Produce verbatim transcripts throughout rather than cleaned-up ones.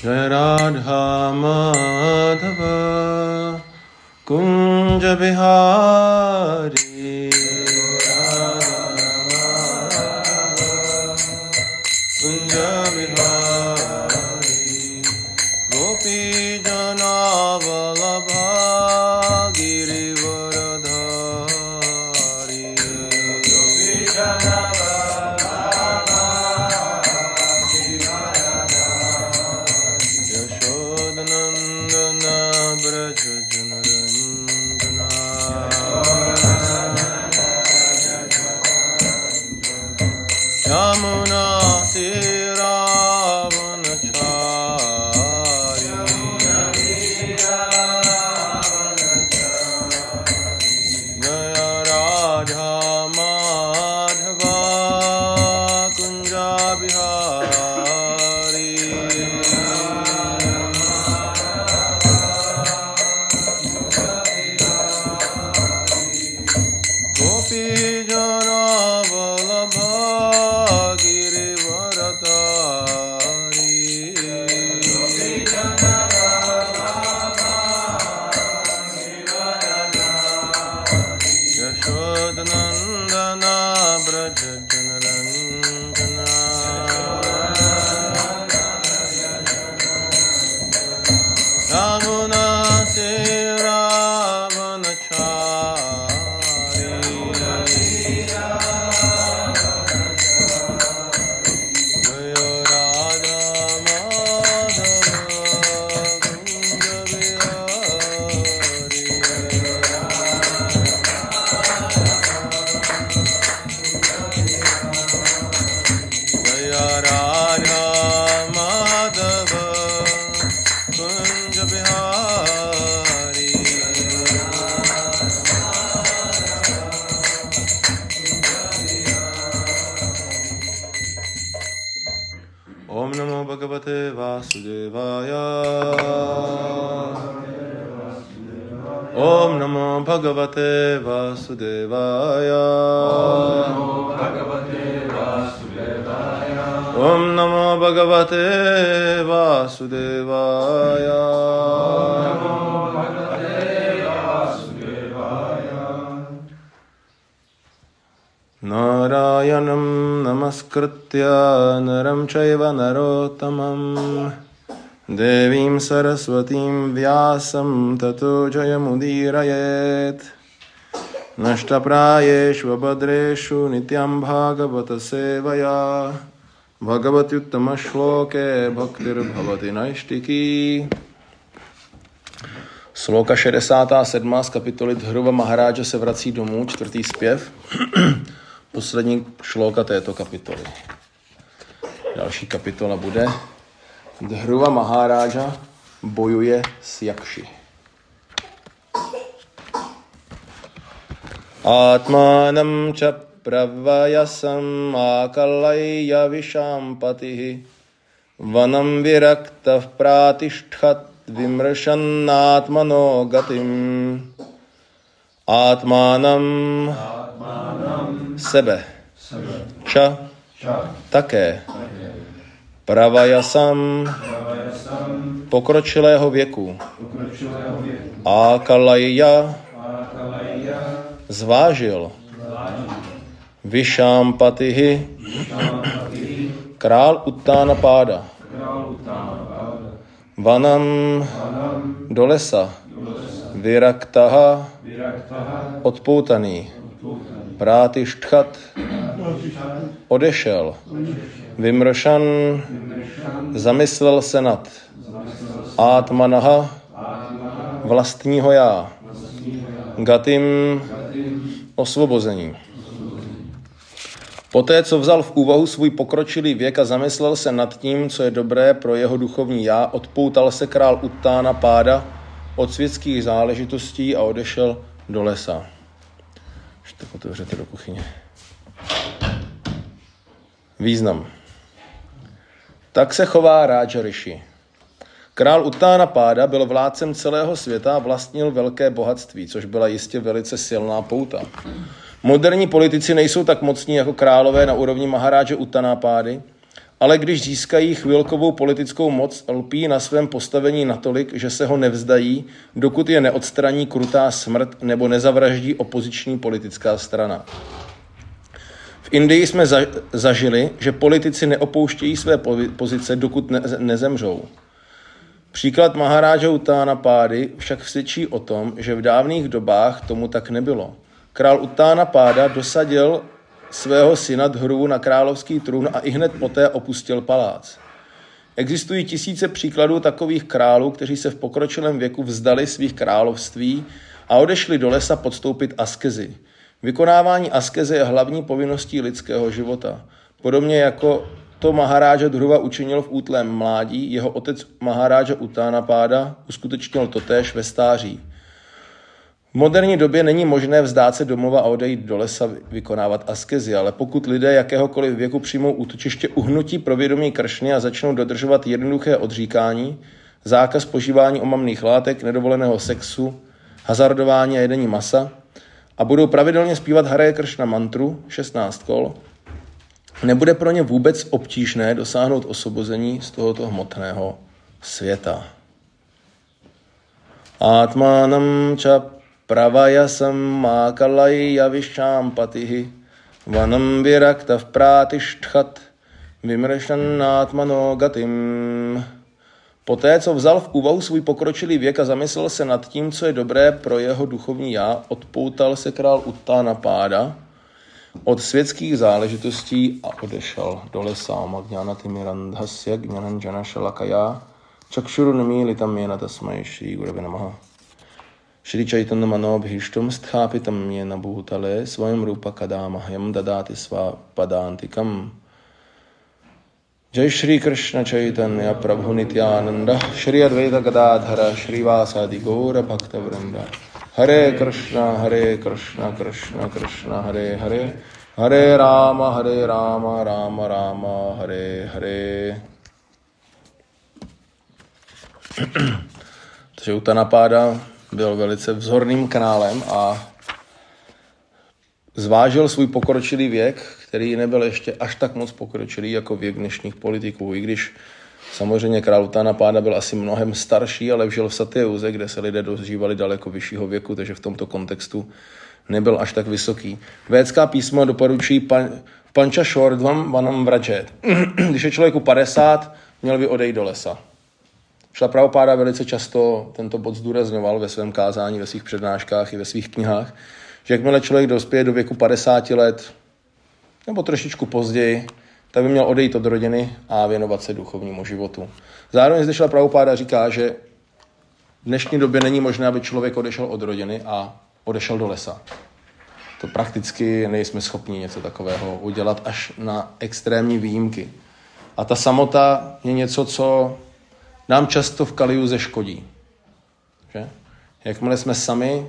Jaya Radha Madhava Kunja Bihari Kunja Bihari Gopi Jana Vallabha Girivaradhari Gopi Jana Yamuna Tiravanachari Jaya Radha Madhava Kunja Bihari Gopi Jana Vallabha Yashodanandana Braja Janaranjana Yamuna Tiravanachari Jaya Radha Madhava Kunja Bihari Jaya Radha Madhava Kunja Bihari Om Namo Bhagavate Vasudevaya Om Namo Bhagavate Vasudevaya Om Namo Bhagavate Vasudevaya Narayanam Namaskritya Naram Chaiva Narottamam Devim Saraswatim Vyasam Tato Jayamudirayet Nashtaprayeshu Abhadreshu Nityam Bhagavata Sevaya Bhagavati Uttama Shloke Bhaktir Bhavati Naishtiki. Sloka šedesátá sedmá z kapitoly Dhruva Maharáža se vrací domů, čtvrtý zpěv. Poslední šloka této kapitoly. Další kapitola bude Dhruva Maharáža bojuje s Jakši. Atmanam cha pravayasam akalaya vishampatihi vanam viraktav pratishhthat vimrashannatmano gatim. Atmanam sebe, ča také, pravayasam pokročilého věku, akalaya zvážil, Vishampatihi král Uttanapáda, Vanam do lesa, Viraktaha odpoutaný, Prátištchat odešel, Vimršan zamyslel se nad, Atmanaha vlastního já, Gatim osvobození. Poté, co vzal v úvahu svůj pokročilý věk a zamyslel se nad tím, co je dobré pro jeho duchovní já, odpoutal se král Uttanapáda od světských záležitostí a odešel do lesa. Ještě tak otevřete do kuchyně. Význam. Tak se chová Raja Rishi. Král Uttanapáda byl vládcem celého světa a vlastnil velké bohatství, což byla jistě velice silná pouta. Moderní politici nejsou tak mocní jako králové na úrovni Maharáže Uttanapády, ale když získají chvilkovou politickou moc, lpí na svém postavení natolik, že se ho nevzdají, dokud je neodstraní krutá smrt nebo nezavraždí opoziční politická strana. V Indii jsme za, zažili, že politici neopouštějí své pozice, dokud ne, nezemřou. Příklad Maharáža Uttanapády však svědčí o tom, že v dávných dobách tomu tak nebylo. Král Uttanapáda dosadil svého syna Dhruvu na královský trůn a ihned poté opustil palác. Existují tisíce příkladů takových králů, kteří se v pokročilém věku vzdali svých království a odešli do lesa podstoupit askezi. Vykonávání askeze je hlavní povinností lidského života. Podobně jako to Maharáža Dhruva učinil v útlém mládí, jeho otec Maharáža Uttanapáda uskutečnil totéž ve stáří. V moderní době není možné vzdát se domova a odejít do lesa vykonávat askezi, ale pokud lidé jakéhokoliv věku přijmou útočiště uhnutí pro vědomí Kršny a začnou dodržovat jednoduché odříkání, zákaz požívání omamných látek, nedovoleného sexu, hazardování a jedení masa a budou pravidelně zpívat Hare Kršna mantru šestnáct kol, nebude pro ně vůbec obtížné dosáhnout osvobození z tohoto hmotného světa. Atmanam ča pravayasam mákalaya vyššám patihi vanam viraktav prátištchat vymršannátmano gatim. Poté, co vzal v úvahu svůj pokročilý věk a zamyslel se nad tím, co je dobré pro jeho duchovní já, odpoutal se král Uttanapáda od světských záležitostí a odešel do lesa. Magňánatimirandhasya gnananjana šalakaya čakšurunamílitam jena tasmai šrí gurave namaha. Shri Chaitanya Manobhishtam sthapitam jena bhutale svayam rupa kadamahyam dadati sva padantikam. Jai Shri Krishna Chaitanya Prabhu Nityananda Shri Advaita Gadadhara Shri Vasadi Gaura Bhakta Vrinda. Hare Krishna Hare Krishna Krishna Krishna Hare Hare Hare Rama Hare Rama Rama Rama Hare Hare. Takže Uttanapáda byl velice vzorným králem a zvážil svůj pokročilý věk, který nebyl ještě až tak moc pokročilý jako věk dnešních politiků, i když samozřejmě král Uttanapáda byl asi mnohem starší, ale žil v Satyuze, kde se lidé dožívali daleko vyššího věku, takže v tomto kontextu nebyl až tak vysoký. Védská písma doporučují pan, panča šordvam vanam vrajet. Když je člověku padesát, měl by odejít do lesa. Šla Prabhupáda velice často tento bod zdůrazňoval ve svém kázání, ve svých přednáškách i ve svých knihách, že jakmile člověk dospěje do věku padesáti let, nebo trošičku později, tak by měl odejít od rodiny a věnovat se duchovnímu životu. Zároveň zde šla Prabhupáda říká, že v dnešní době není možné, aby člověk odešel od rodiny a odešel do lesa. To prakticky nejsme schopni něco takového udělat až na extrémní výjimky. A ta samota je něco, co nám často v Kalijuze škodí. Že? Jakmile jsme sami,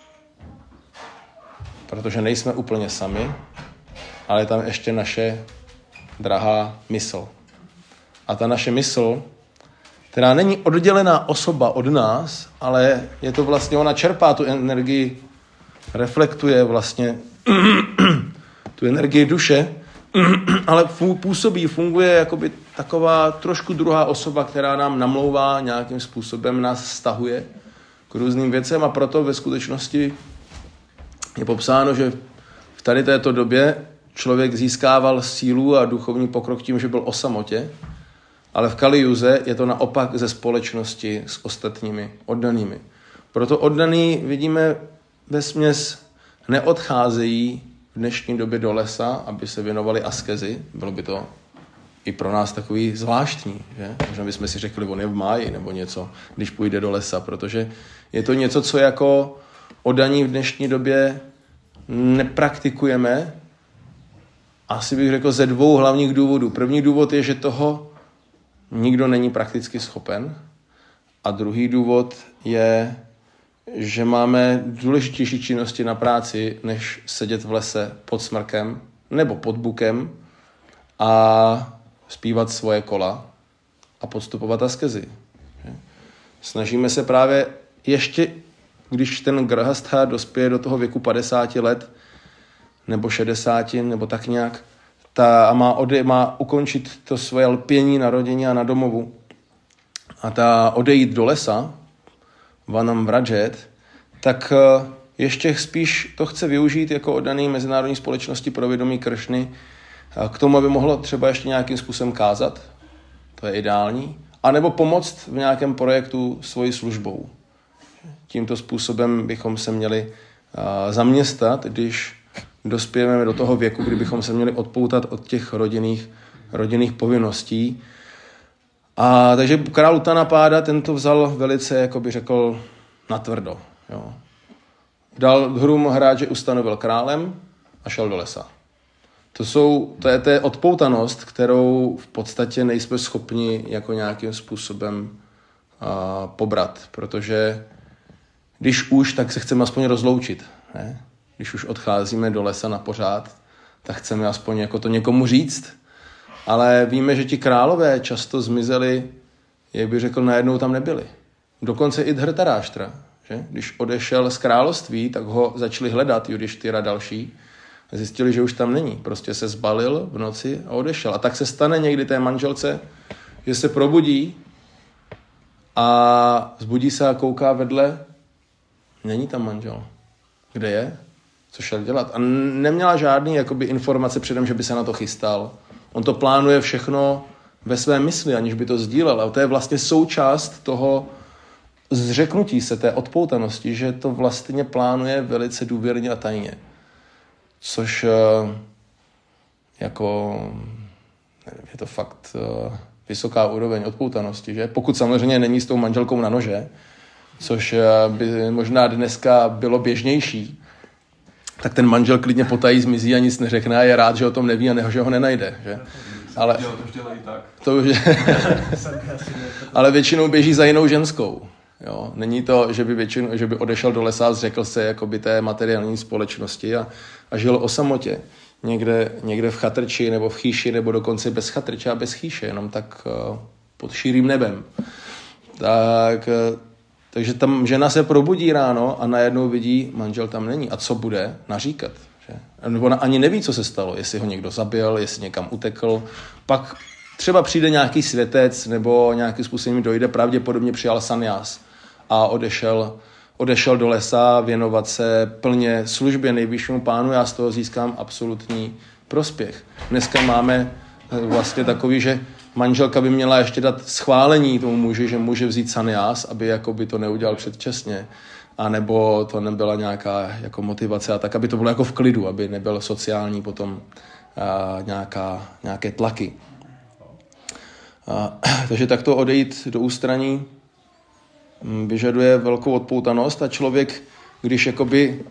protože nejsme úplně sami, ale je tam ještě naše drahá mysl. A ta naše mysl, která není oddělená osoba od nás, ale je to vlastně, ona čerpá tu energii, reflektuje vlastně tu energii duše, ale působí, funguje jakoby taková trošku druhá osoba, která nám namlouvá nějakým způsobem, nás vztahuje k různým věcem a proto ve skutečnosti je popsáno, že v tady této době člověk získával sílu a duchovní pokrok tím, že byl o samotě, ale v Kalijuze je to naopak ze společnosti s ostatními oddanými. Proto oddaný vidíme vesměs neodcházejí v dnešní době do lesa, aby se věnovali askezi. Bylo by to i pro nás takový zvláštní, že? Možná bychom si řekli, on je v máji nebo něco, když půjde do lesa, protože je to něco, co jako oddaní v dnešní době nepraktikujeme. Asi bych řekl ze dvou hlavních důvodů. První důvod je, že toho nikdo není prakticky schopen. A druhý důvod je, že máme důležitější činnosti na práci, než sedět v lese pod smrkem nebo pod bukem a zpívat svoje kola a podstupovat askezi. Snažíme se právě ještě, když ten grahastha dospěje do toho věku padesáti let nebo šedesáti nebo tak nějak, ta, a má, ode, má ukončit to svoje lpění na rodině a na domovu a ta odejít do lesa, vanam vrajet, tak ještě spíš to chce využít jako oddaný Mezinárodní společnosti pro vědomí Kršny k tomu, aby mohlo třeba ještě nějakým způsobem kázat, to je ideální, anebo pomoct v nějakém projektu svojí službou. Tímto způsobem bychom se měli zaměstnat, když dospějeme do toho věku, kdy bychom se měli odpoutat od těch rodinných, rodinných povinností. A takže král Utanapáda ten to vzal velice, jako by řekl, natvrdo. Jo. Dal Dhruva Maharaje ustanovil králem a šel do lesa. To, jsou, to je ta odpoutanost, kterou v podstatě nejsme schopni jako nějakým způsobem a, pobrat, protože když už, tak se chceme aspoň rozloučit. Ne? Když už odcházíme do lesa na pořád, tak chceme aspoň jako to někomu říct. Ale víme, že ti králové často zmizeli, jak by řekl, najednou tam nebyli. Dokonce i Dhrtaráštra. Že? Když odešel z království, tak ho začali hledat Judištyra další. Zjistili, že už tam není. Prostě se zbalil v noci a odešel. A tak se stane někdy té manželce, že se probudí a zbudí se a kouká vedle. Není tam manžel. Kde je? Co šel dělat? A neměla žádný jakoby, informace předem, že by se na to chystal. On to plánuje všechno ve své mysli, aniž by to sdílel. A to je vlastně součást toho zřeknutí se, té odpoutanosti, že to vlastně plánuje velice důvěrně a tajně. Což jako nevím, je to fakt vysoká úroveň odpoutanosti, že? Pokud samozřejmě není s tou manželkou na nože, což by možná dneska bylo běžnější, tak ten manžel klidně potají zmizí a nic neřekne a je rád, že o tom neví a ne, že ho nenajde. Že? Ale, to už dělají tak. To už ale většinou běží za jinou ženskou. Jo? Není to, že by, většinou, že by odešel do lesa a zřekl se jakoby té materiální společnosti a, a žil o samotě. Někde, někde v chatrči nebo v chýši, nebo dokonce bez chatrče a bez chýše, jenom tak uh, pod širým nebem. Tak... Uh, Takže tam žena se probudí ráno a najednou vidí, manžel tam není. A co bude? Naříkat. Že? Nebo ona ani neví, co se stalo. Jestli ho někdo zabil, jestli někam utekl. Pak třeba přijde nějaký světec nebo nějakým způsobem dojde, pravděpodobně přijal sanjás a odešel, odešel do lesa věnovat se plně službě nejvyššímu pánu. Já z toho získám absolutní prospěch. Dneska máme vlastně takový, že manželka by měla ještě dát schválení tomu muži, že může vzít sanjás, aby jakoby to neudělal předčasně, a nebo to nebyla nějaká jako motivace, a tak, aby to bylo jako v klidu, aby nebyl sociální potom a, nějaká, nějaké tlaky. A, takže takto odejít do ústraní vyžaduje velkou odpoutanost a člověk, když jakoby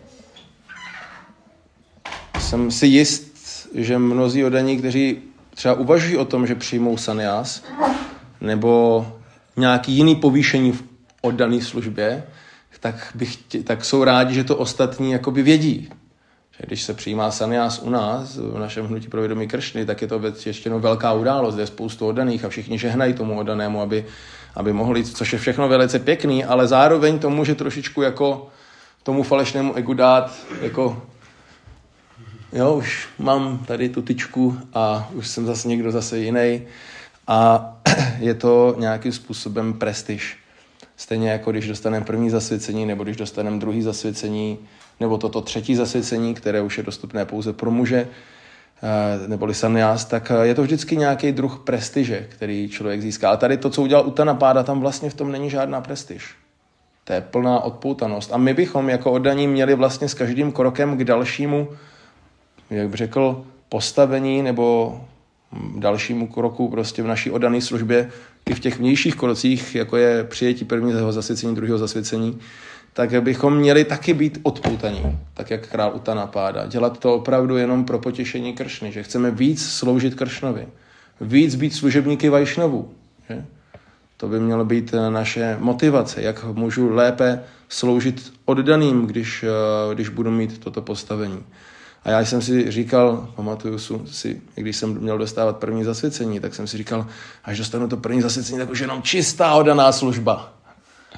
jsem si jist, že mnozí oddaní, kteří třeba uvažují o tom, že přijmou sanjás nebo nějaký jiný povýšení v oddané službě, tak, bych tě, tak jsou rádi, že to ostatní jakoby vědí. Že když se přijímá sanjás u nás, v našem hnutí pro vědomí Kršny, tak je to ještě velká událost, je spoustu oddaných a všichni žehnají tomu oddanému, aby, aby mohli, což je všechno velice pěkný, ale zároveň to může trošičku jako tomu falešnému egu dát jako jo, už mám tady tu tyčku a už jsem zase někdo zase jiný a je to nějakým způsobem prestiž. Stejně jako když dostaneme první zasvěcení, nebo když dostaneme druhý zasvěcení, nebo toto třetí zasvěcení, které už je dostupné pouze pro muže, neboli sanjás, tak je to vždycky nějaký druh prestiže, který člověk získá. A tady to, co udělal Utanapáda, tam vlastně v tom není žádná prestiž. To je plná odpoutanost. A my bychom jako oddaní měli vlastně s každým krokem k dalšímu, jak bych řekl, postavení nebo dalšímu kroku prostě v naší oddané službě i v těch vnějších krocích, jako je přijetí prvního zasvěcení, druhého zasvěcení, tak bychom měli taky být odpoutaní, tak jak král Utanapáda. Dělat to opravdu jenom pro potěšení Kršny, že chceme víc sloužit Kršnovi, víc být služebníky Vajšnavu. Že? To by mělo být naše motivace, jak můžu lépe sloužit oddaným, když, když budu mít toto postavení. A já jsem si říkal, pamatuju si, když jsem měl dostávat první zasvěcení, tak jsem si říkal, až dostanu to první zasvěcení, tak už jenom čistá oddaná služba.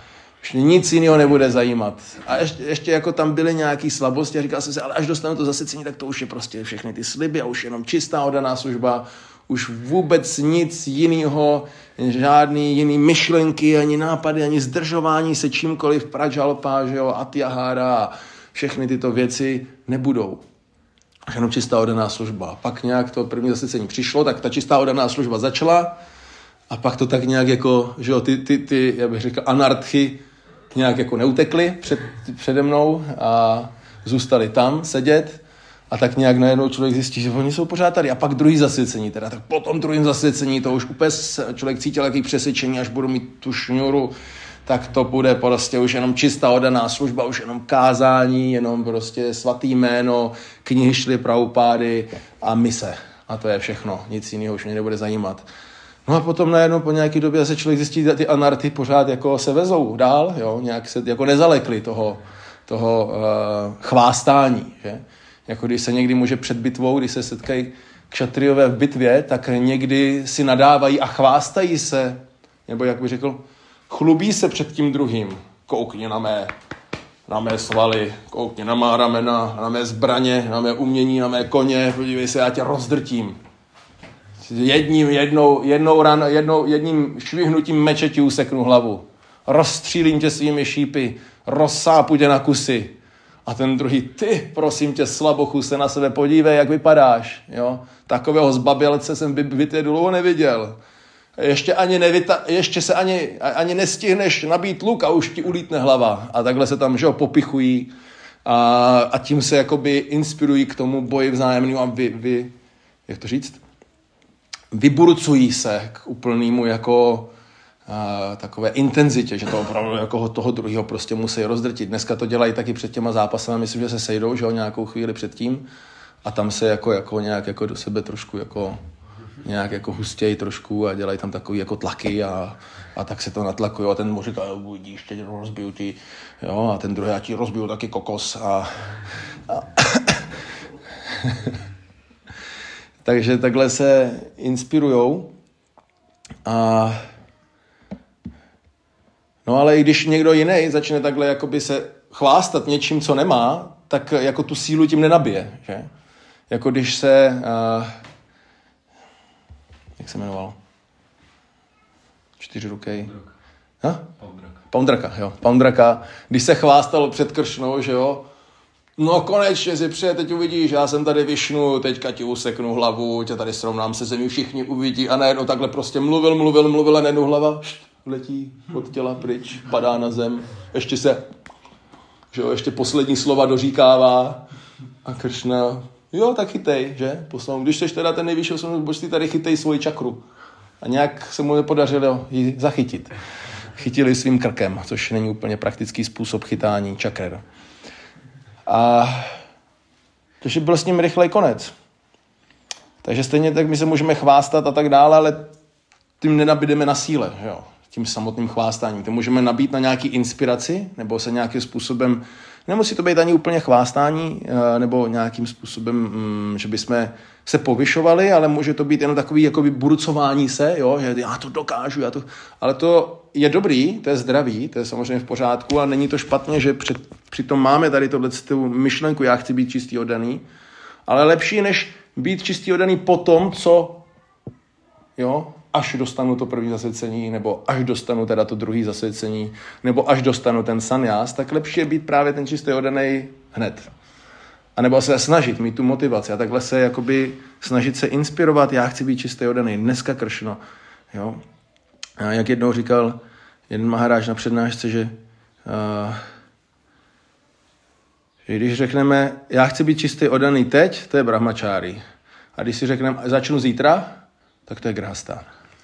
Už nic jiného nebude zajímat. A ještě, ještě jako tam byly nějaké slabosti a říkal jsem si, ale až dostanu to zasvěcení, tak to už je prostě všechny ty sliby a už jenom čistá oddaná služba, už vůbec nic jiného, žádný jiný myšlenky, ani nápady, ani zdržování se čímkoliv, prajalpa, že jo, atyahára a všechny tyto věci nebudou. Už jenom čistá oddaná služba. Pak nějak to první zasvěcení přišlo, tak ta čistá oddaná služba začala a pak to tak nějak jako, že jo, ty, ty, ty já bych řekl, anarchy nějak jako neutekli před, přede mnou a zůstali tam sedět a tak nějak najednou člověk zjistí, že oni jsou pořád tady. A pak druhý zasvěcení teda, tak po tom druhém zasvěcení to už úplně člověk cítil jaký přesvědčení, až budu mít tu šňůru, tak to bude prostě už jenom čistá oddaná služba, už jenom kázání, jenom prostě svatý jméno, knihy šly Prabhupády a mise. A to je všechno, nic jiného už mě nebude zajímat. No a potom najednou po nějaké době se člověk zjistí, že ty anarty pořád jako se vezou dál, jo, nějak se jako nezalekli toho, toho uh, chvástání, že? Jako když se někdy může před bitvou, když se setkají kšatriové v bitvě, tak někdy si nadávají a chvástají se, nebo jak bych řekl, chlubí se před tím druhým. Koukni na mé, na mé svaly, koukni na má ramena, na mé zbraně, na mé umění, na mé koně, podívej se, já tě rozdrtím. Jedním, jednou, jednou ran, jednou, jedním švihnutím meče ti useknu hlavu. Rozstřílím tě svými šípy, rozsápu tě na kusy. A ten druhý, ty, prosím tě, slabochu, se na sebe podívej, jak vypadáš. Jo? Takového zbabělce jsem v bitvě dlouho neviděl. Ještě, ani nevyta, ještě se ani, ani nestihneš nabít luk a už ti ulítne hlava. A takhle se tam, že jo, popichují a, a tím se jakoby inspirují k tomu boji vzájemnému a vy, vy, jak to říct? Vyburcují se k úplnému jako a, takové intenzitě, že to opravdu jako toho druhého prostě musí rozdrtit. Dneska to dělají taky před těma zápasama, myslím, že se sejdou, že jo, nějakou chvíli předtím a tam se jako, jako nějak jako do sebe trošku jako nějak jako hustějí trošku a dělají tam takový jako tlaky a, a tak se to natlakují a ten mu říká, budíš, teď rozbiju ty, jo, a ten druhý, já ti rozbiju taky kokos a, a takže takhle se inspirujou a no ale i když někdo jiný začne takhle jakoby se chvástat něčím, co nemá, tak jako tu sílu tím nenabije, že? Jako když se uh, jak se jmenoval? Čtyřirukej. Poundraka. Poundraka, jo. Poundraka. Když se chvástal před kršnou, že jo. No konečně si přeje, teď uvidíš, já jsem tady Višnu, teďka ti useknu hlavu, tě tady srovnám se zemí, všichni uvidí a najednou takhle prostě mluvil, mluvil, mluvil a najednou hlava št, letí od těla pryč, padá na zem, ještě se, že jo, ještě poslední slova doříkává a Kršna, jo, tak chytej, že? Poslal, když jsi teda ten nejvyšší osobnost božství, tady chytej svoji čakru. A nějak se mu nepodařilo ji zachytit. Chytili svým krkem, což není úplně praktický způsob chytání čakr. A takže byl s ním rychlej konec. Takže stejně tak my se můžeme chvástat a tak dále, ale tím nenabídeme na síle, že jo? Tím samotným chvástáním. To můžeme nabít na nějaký inspiraci, nebo se nějakým způsobem, nemusí to být ani úplně chvástání, nebo nějakým způsobem, že bychom se povyšovali, ale může to být jenom takový jakoby burcování se, jo? Že já to dokážu, já to... Ale to je dobrý, to je zdravý, to je samozřejmě v pořádku a není to špatně, že před, přitom máme tady tohletu myšlenku, já chci být čistý oddaný, ale lepší, než být čistý oddaný po tom, co, jo, až dostanu to první zasvěcení, nebo až dostanu teda to druhý zasvěcení, nebo až dostanu ten sanjás, tak lepší je být právě ten čistý oddaný hned. A nebo se snažit mít tu motivaci a takhle se jakoby snažit se inspirovat, já chci být čistý oddaný, dneska Kršno, jo. A jak jednou říkal jeden maharáž na přednášce, že, uh, že když řekneme, já chci být čistý oddaný teď, to je brahmačári. A když si řekneme, začnu zítra, tak to je grhastán.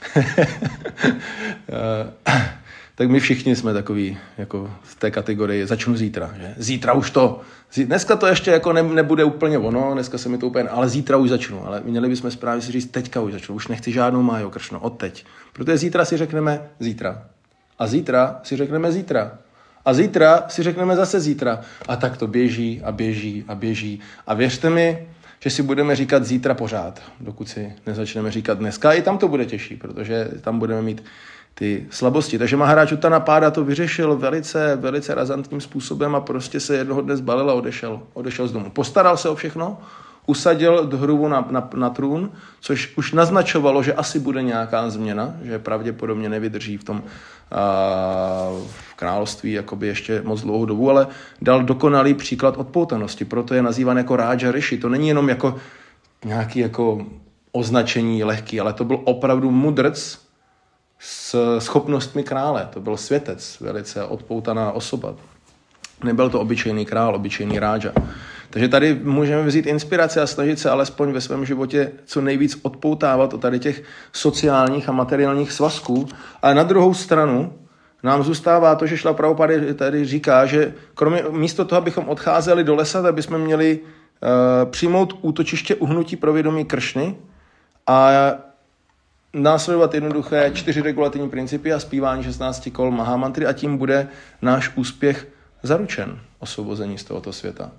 Tak my všichni jsme takový, jako v té kategorii, začnu zítra. Že? Zítra už to, dneska to ještě jako ne, nebude úplně ono, dneska se mi to úplně, ale zítra už začnu. Ale měli bychom správně si říct, teďka už začnu, už nechci žádnou májo Kršno, od teď. Protože zítra si řekneme zítra. A zítra si řekneme zítra. A zítra si řekneme zase zítra. A tak to běží a běží a běží. A věřte mi, že si budeme říkat zítra pořád, dokud si nezačneme říkat dneska. I tam to bude těžší, protože tam budeme mít ty slabosti. Takže Maharáj Uttanapáda to vyřešil velice, velice razantním způsobem a prostě se jednoho dne zbalil a odešel, odešel z domu. Postaral se o všechno, usadil Dhruvu na, na, na trůn, což už naznačovalo, že asi bude nějaká změna, že pravděpodobně nevydrží v tom a, v království jakoby ještě moc dlouhou dobu, ale dal dokonalý příklad odpoutanosti, proto je nazýván jako Raja Rishi. To není jenom jako nějaký jako označení lehký, ale to byl opravdu mudrc s schopnostmi krále. To byl světec, velice odpoutaná osoba. Nebyl to obyčejný král, obyčejný ráža. Takže tady můžeme vzít inspiraci a snažit se alespoň ve svém životě co nejvíc odpoutávat od tady těch sociálních a materiálních svazků. Ale na druhou stranu nám zůstává to, že Šrila Prabhupada tady říká, že kromě, místo toho, abychom odcházeli do lesa, tak bychom měli uh, přijmout útočiště uhnutí pro vědomí Kršny a následovat jednoduché čtyři regulativní principy a zpívání šestnácti kol Mahamantry a tím bude náš úspěch zaručen, osvobození z tohoto světa.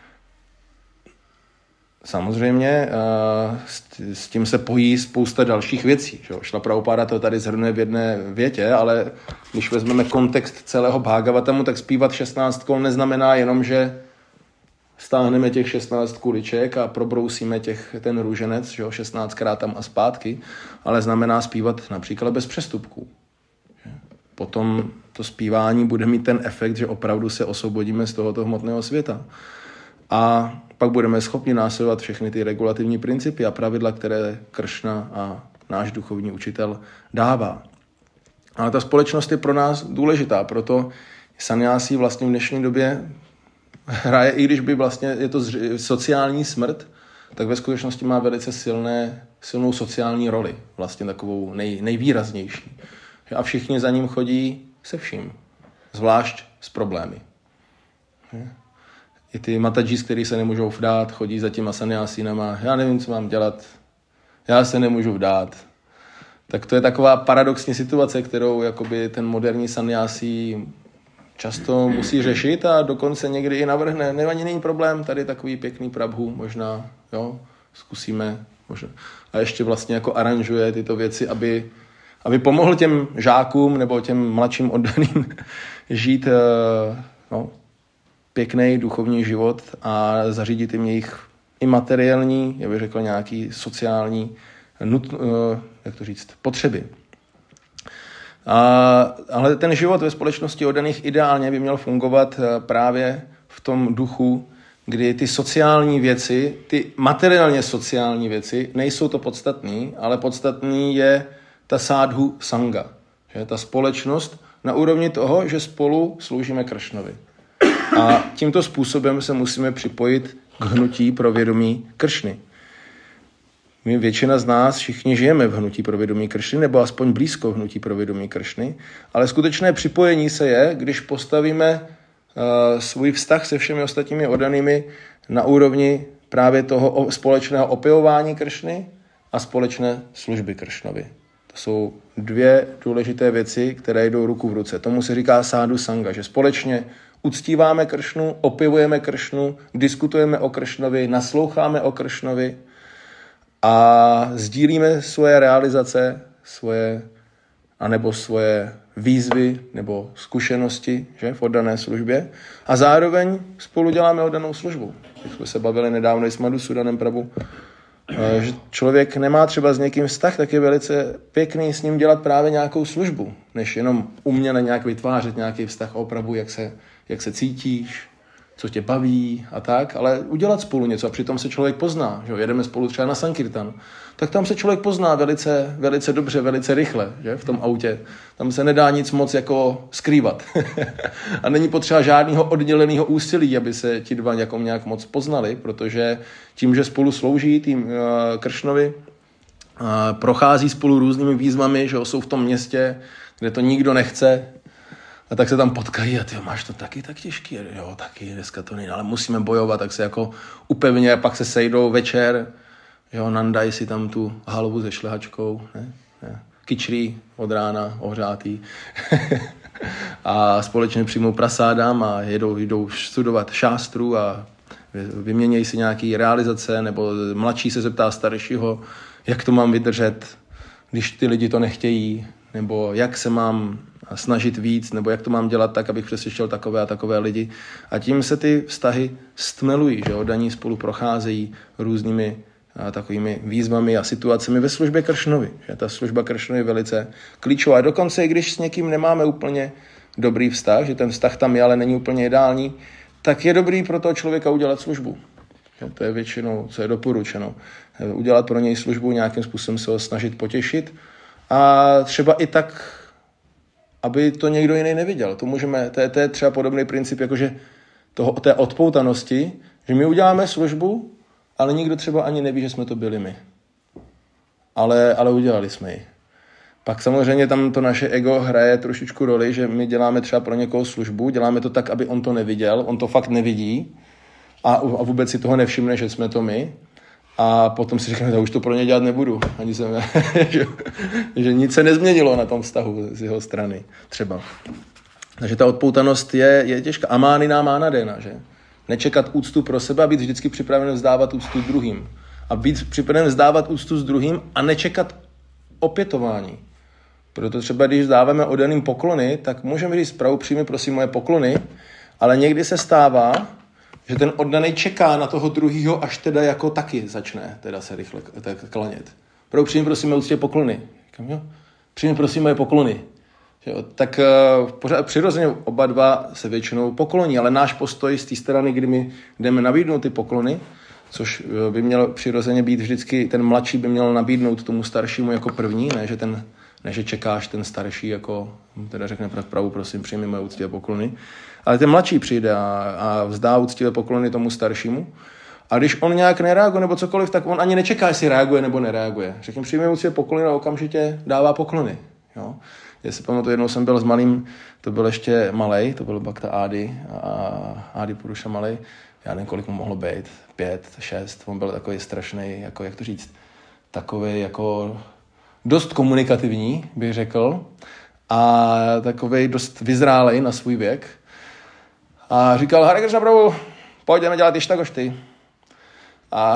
Samozřejmě s tím se pojí spousta dalších věcí. Šrila Prabhupada to tady shrnuje v jedné větě, ale když vezmeme kontext celého Bhagavatamu, tak zpívat šestnáct kol neznamená jenom, že stáhneme těch šestnáct kuliček a probrousíme těch, ten růženec, že jo, šestnáctkrát tam a zpátky, ale znamená zpívat například bez přestupků. Potom to zpívání bude mít ten efekt, že opravdu se osvobodíme z tohoto hmotného světa. A pak budeme schopni následovat všechny ty regulativní principy a pravidla, které Kršna a náš duchovní učitel dává. Ale ta společnost je pro nás důležitá, proto sannyásí vlastně v dnešní době hraje, i když by vlastně je to sociální smrt, tak ve skutečnosti má velice silné, silnou sociální roli, vlastně takovou nej, nejvýraznější. A všichni za ním chodí se vším, zvlášť s problémy. I ty matadžis, který se nemůžou vdát, chodí za těma sannyásínama, já nevím, co mám dělat, já se nemůžu vdát. Tak to je taková paradoxní situace, kterou jakoby ten moderní sannyásí často musí řešit a dokonce někdy i navrhne. Ne, ani není problém, tady takový pěkný prabhu, možná, jo, zkusíme. Možná. A ještě vlastně jako aranžuje tyto věci, aby, aby pomohl těm žákům nebo těm mladším oddaným žít no, pěkný duchovní život a zařídit jim jejich i materiální, já bych řekl nějaký sociální, nut, jak to říct, potřeby. A, ale ten život ve společnosti oddaných ideálně by měl fungovat právě v tom duchu, kdy ty sociální věci, ty materiálně sociální věci, nejsou to podstatný, ale podstatný je ta sádhu sanga. Že? Ta společnost na úrovni toho, že spolu sloužíme Kršnovi. A tímto způsobem se musíme připojit k hnutí pro vědomí Kršny. My většina z nás všichni žijeme v hnutí pro vědomí Kršny, nebo aspoň blízko hnutí pro vědomí Kršny, ale skutečné připojení se je, když postavíme uh, svůj vztah se všemi ostatními oddanými na úrovni právě toho společného opěvování Kršny a společné služby Kršnovi. To jsou dvě důležité věci, které jdou ruku v ruce. Tomu se říká sádu sanga, že společně uctíváme Kršnu, opěvujeme Kršnu, diskutujeme o Kršnovi, nasloucháme o Kršnovi a sdílíme svoje realizace, svoje, anebo svoje výzvy nebo zkušenosti, že, v oddané službě. A zároveň spolu děláme oddanou službu. Jak jsme se bavili nedávno s Madhusudanem Prabhu, že člověk nemá třeba s někým vztah, tak je velice pěkný s ním dělat právě nějakou službu, než jenom uměle nějak vytvářet nějaký vztah o Prabhu, jak se, jak se cítíš, co tě baví a tak, ale udělat spolu něco a přitom se člověk pozná, že jedeme spolu třeba na Sankirtan, tak tam se člověk pozná velice, velice dobře, velice rychle, že v tom autě. Tam se nedá nic moc jako skrývat. A není potřeba žádného odděleného úsilí, aby se ti dva jako nějak moc poznali, protože tím, že spolu slouží tým uh, Kršnovi, uh, prochází spolu různými výzvami, že jsou v tom městě, kde to nikdo nechce, a tak se tam potkají a ty máš to taky tak těžký, jo, taky dneska to nejde, ale musíme bojovat, tak se jako upevně, pak se sejdou večer, jo, nandají si tam tu halvu se šlehačkou, ne, ne, kičrí od rána, ohřátý a společně přijmou prasádám a jedou, jdou studovat šástru a vyměnějí si nějaký realizace, nebo mladší se zeptá staršího, jak to mám vydržet, když ty lidi to nechtějí, nebo jak se mám snažit víc, nebo jak to mám dělat tak, abych přesvědčil takové a takové lidi. A tím se ty vztahy stmelují, že oddaní spolu procházejí různými a takovými výzvami a situacemi ve službě Kršnovi. Že ta služba Kršnovi je velice klíčová. Dokonce i když s někým nemáme úplně dobrý vztah, že ten vztah tam je, ale není úplně ideální, tak je dobrý pro toho člověka udělat službu. Že to je většinou, co je doporučeno. Udělat pro něj službu, nějakým způsobem se ho snažit potěšit a třeba i tak, aby to někdo jiný neviděl. To můžeme, to je, to je třeba podobný princip, jakože toho, té odpoutanosti, že my uděláme službu, ale nikdo třeba ani neví, že jsme to byli my. Ale, ale udělali jsme ji. Pak samozřejmě tam to naše ego hraje trošičku roli, že my děláme třeba pro někoho službu, děláme to tak, aby on to neviděl, on to fakt nevidí a, a vůbec si toho nevšimne, že jsme to my. A potom si řekneme, že už to pro ně dělat nebudu. Ani jsem, že, že nic se nezměnilo na tom vztahu z jeho strany třeba. Takže ta odpoutanost je, je těžká. Amánina mána dena, že? Nečekat úctu pro sebe a být vždycky připraven vzdávat úctu druhým. A být připraven vzdávat úctu s druhým a nečekat opětování. Proto třeba, když vzdáváme oddaným poklony, tak můžeme říct, zpravu přijmi prosím moje poklony, ale někdy se stává, že ten oddaný čeká na toho druhýho, až teda jako taky začne teda se rychle klanět. Pro přijmi prosím úctě poklony. Říkám, jo? Přijmi prosím moje poklony. Jo, tak uh, pořád, přirozeně oba dva se většinou pokloní, ale náš postoj z té strany, kdy my jdeme nabídnout ty poklony, což by mělo přirozeně být vždycky, ten mladší by měl nabídnout tomu staršímu jako první, ne že, ten, ne, že čekáš ten starší jako, teda řekne pravdu, prosím, přijmi moje úctivé poklony, ale ten mladší přijde a, a vzdá úctivé poklony tomu staršímu. A když on nějak nereaguje nebo cokoliv, tak on ani nečeká, jestli reaguje nebo nereaguje. Řekněme, přijmi úctivé poklony a okamžitě dává poklony. Jo? Já si pamatuju, jednou jsem byl s malým, to byl ještě malej, to byl Bhakta Adi, a Adi Puruša malej, já nevím, kolik mu mohlo být, pět, šest, on byl takový strašný, jako jak to říct, takový jako dost komunikativní, bych řekl, a takový dost vyzrálej na svůj věk. A říkal, Hare Krishna Prabhu, pojďme dělat ištagošty. A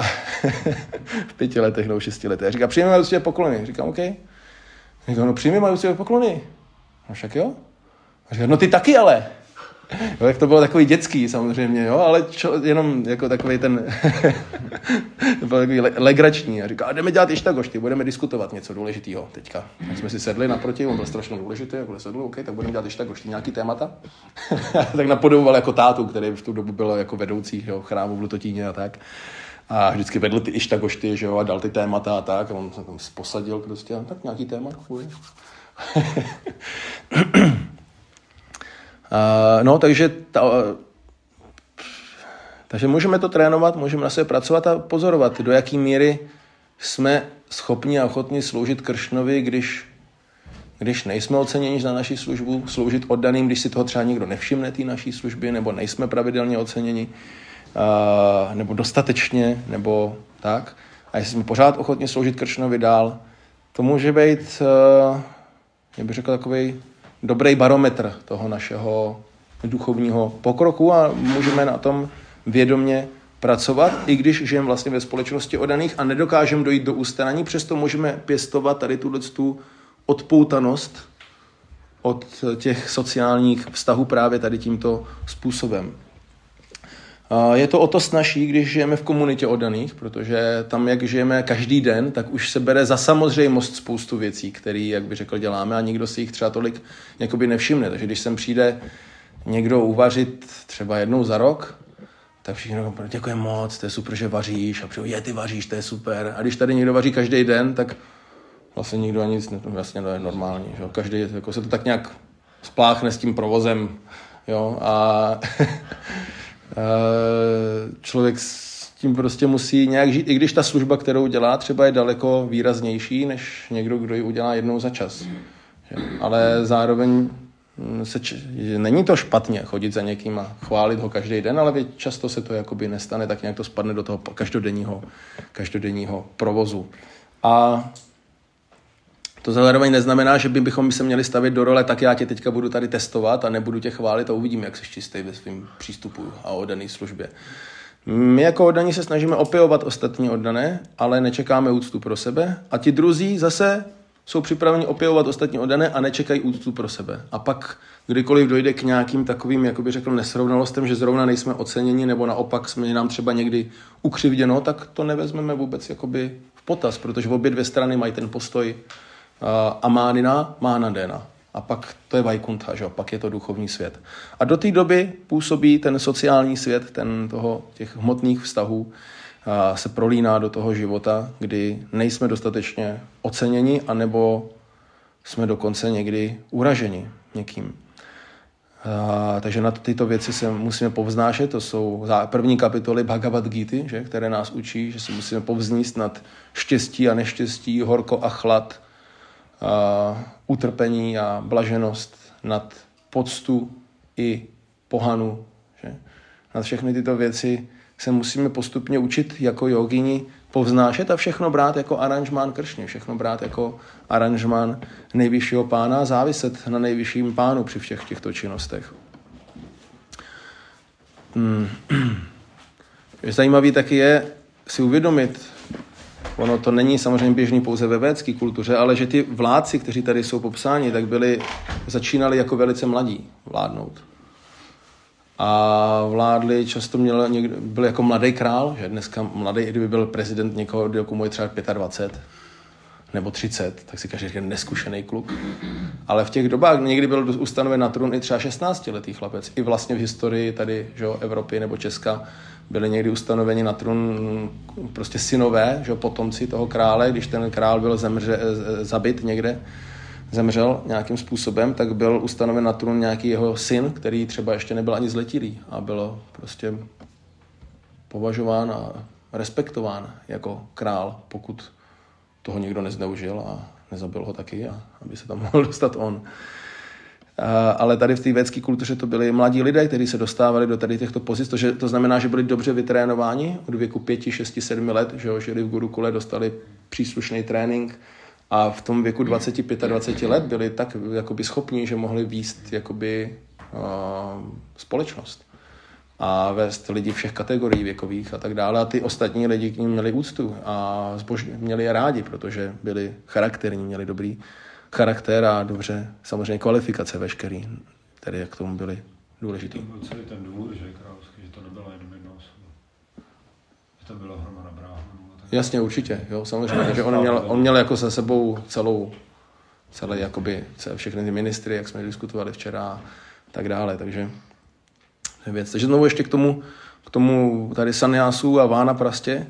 v pěti letech, nebo šesti letech. Říká, přijmeme úctivé poklony. Říkám, OK. Říkám, no přijmi moje úctivé poklony. No však jo. A říkám, no ty taky ale. Jo, jak to bylo takový dětský samozřejmě, jo, ale čo, jenom jako takový ten, to byl takový le- legrační. A říká, a jdeme dělat ištagošty, budeme diskutovat něco důležitého teďka. Tak jsme si sedli naproti, on byl strašně důležitý, jak sedl, OK, tak budeme dělat ištagošty, nějaký témata. Tak napodoboval jako tátu, který v tu dobu byl jako vedoucí, jo, chrámu v Lutotíně a tak. A vždycky vedl ty ištagošty, že jo, a dal ty témata a tak. A on se tam posadil prostě, tak nějaký téma, fuj. Uh, no, takže, ta, uh, takže můžeme to trénovat, můžeme na sebe pracovat a pozorovat, do jaký míry jsme schopni a ochotni sloužit Kršnovi, když, když nejsme oceněni za naši službu, sloužit oddaným, když si toho třeba někdo nevšimne té naší služby, nebo nejsme pravidelně oceněni, uh, nebo dostatečně, nebo tak. A jestli jsme pořád ochotni sloužit Kršnovi dál, to může být, uh, jak bych řekl, takovej dobrý barometr toho našeho duchovního pokroku a můžeme na tom vědomě pracovat, i když žijeme vlastně ve společnosti oddaných a nedokážeme dojít do ústraní, přesto můžeme pěstovat tady tu odpoutanost od těch sociálních vztahů právě tady tímto způsobem. Je to o to snazší, když žijeme v komunitě oddaných, protože tam, jak žijeme každý den, tak už se bere za samozřejmost spoustu věcí, které, jak by řekl, děláme a nikdo si jich třeba tolik jakoby nevšimne. Takže když sem přijde někdo uvařit třeba jednou za rok, tak všichni říkají, děkuji moc, to je super, že vaříš. A přijde, je, ty vaříš, to je super. A když tady někdo vaří každý den, tak vlastně nikdo ani nic, vlastně to je normální. Že? Každý jako se to tak nějak spláchne s tím provozem. Jo? A člověk s tím prostě musí nějak žít, i když ta služba, kterou dělá, třeba je daleko výraznější, než někdo, kdo ji udělá jednou za čas. Ale zároveň se, není to špatně chodit za někým a chválit ho každý den, ale často se to jakoby nestane, tak nějak to spadne do toho každodenního, každodenního provozu. A to zároveň neznamená, že bychom se měli stavit do role, tak já tě teďka budu tady testovat a nebudu tě chválit a uvidím, jak jsi čistý ve svém přístupu a oddaný službě. My jako oddaní se snažíme opěvovat ostatní oddané, ale nečekáme úctu pro sebe a ti druzí zase jsou připraveni opěvovat ostatní oddané a nečekají úctu pro sebe. A pak kdykoliv dojde k nějakým takovým, jak bych řekl, nesrovnalostem, že zrovna nejsme oceněni nebo naopak jsme nám třeba někdy ukřivděno, tak to nevezmeme vůbec jakoby v potaz, protože obě dvě strany mají ten postoj uh, amánina, mánadena. A pak to je Vaikuntha, že? Pak je to duchovní svět. A do té doby působí ten sociální svět, ten toho, těch hmotných vztahů, a se prolíná do toho života, kdy nejsme dostatečně oceněni, anebo jsme dokonce někdy uraženi někým. A, takže na tyto věci se musíme povznášet. To jsou první kapitoly Bhagavad Gity, že, které nás učí, že se musíme povzníst nad štěstí a neštěstí, horko a chlad, a utrpení a blaženost, nad poctu i pohanu. Že? Nad všechny tyto věci se musíme postupně učit jako jogini povznášet a všechno brát jako aranžmán Kršny, všechno brát jako aranžmán nejvyššího pána a záviset na nejvyšším pánu při všech těchto činnostech. Hmm. Zajímavý taky je si uvědomit, ono to není samozřejmě běžný pouze ve védské kultuře, ale že ty vládci, kteří tady jsou popsáni, tak byli, začínali jako velice mladí vládnout. A vládli, často měl někdo, byl jako mladý král, že dneska mladý, kdyby byl prezident někoho, komu je třeba dvacet pět nebo třicet, tak si každý říká neskušený kluk. Ale v těch dobách někdy byl ustanoven na trůn i třeba šestnáctiletý chlapec. I vlastně v historii tady, že, Evropy nebo Česka byli někdy ustanoveni na trůn prostě synové, že, potomci toho krále, když ten král byl zemře, zabit někde, zemřel nějakým způsobem, tak byl ustanoven na trůn nějaký jeho syn, který třeba ještě nebyl ani zletilý a byl prostě považován a respektován jako král, pokud toho někdo nezneužil a nezabil ho taky, a aby se tam mohl dostat on. A, ale tady v té védské kultuře to byli mladí lidé, kteří se dostávali do tady těchto pozic, to, že, to znamená, že byli dobře vytrénováni od věku pěti, šesti, sedmi let, že ho žili v Gurukule, dostali příslušný trénink, a v tom věku dvacet pět dvacet let byli tak jakoby schopní, že mohli vést jakoby, uh, společnost a vést lidi všech kategorií věkových a tak dále. A ty ostatní lidi k ním měli úctu a zbož, měli je rádi, protože byli charakterní, měli dobrý charakter a dobře samozřejmě kvalifikace veškerý, které k tomu byly důležitý. To byl celý ten dvůr, že královský, že to nebyla jenom jedna osoba. Že to byla hromada bráhmanů. Jasně, určitě, jo, samozřejmě, že on měl, on měl jako se sebou celou, celé, jakoby, všechny ty ministry, jak jsme diskutovali včera a tak dále, takže věc. Takže znovu ještě k tomu, k tomu tady sannyásů a vánaprastě.